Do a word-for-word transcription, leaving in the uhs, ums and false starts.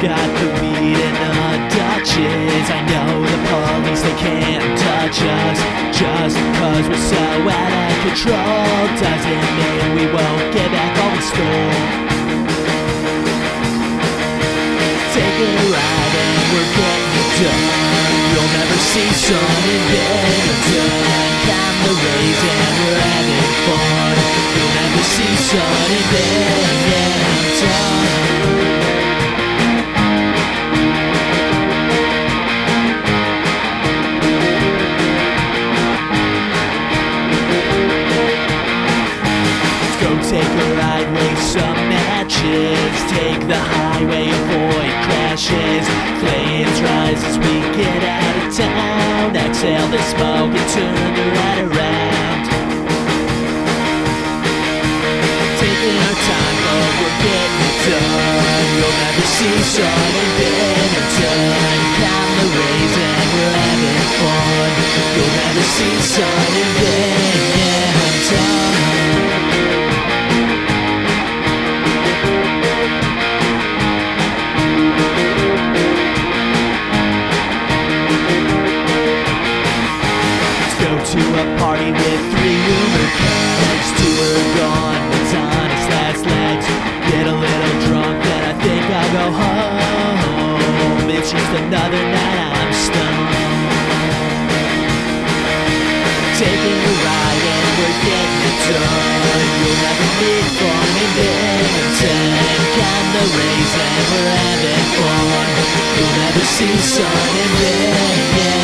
got the weed and the Dutches. I know the police, they can't touch us. Just cause we're so out of control doesn't mean we won't get back all we stole. Taking a ride and we're getting it done. You'll never see sun in Bennington. Climb the rays and we're having fun. You'll never see sun in Bennington. Take a ride, waste some matches. Take the highway, avoid crashes. Flames rise as we get out of town. Exhale the smoke and turn the ride around. Taking our time, but we're getting it done. You'll never see sun in Bennington. Climb the rays and we're having fun. You'll never see sun in Bennington. To a party with three Uber cabs. Two are gone, one's on its last legs. Get a little drunk, then I think I'll go home. It's just another night I'm stoned. Taking a ride and we're getting it done. You'll never meet fun in Bennington. Climb the rays and we're having fun. You'll never see sun in Bennington.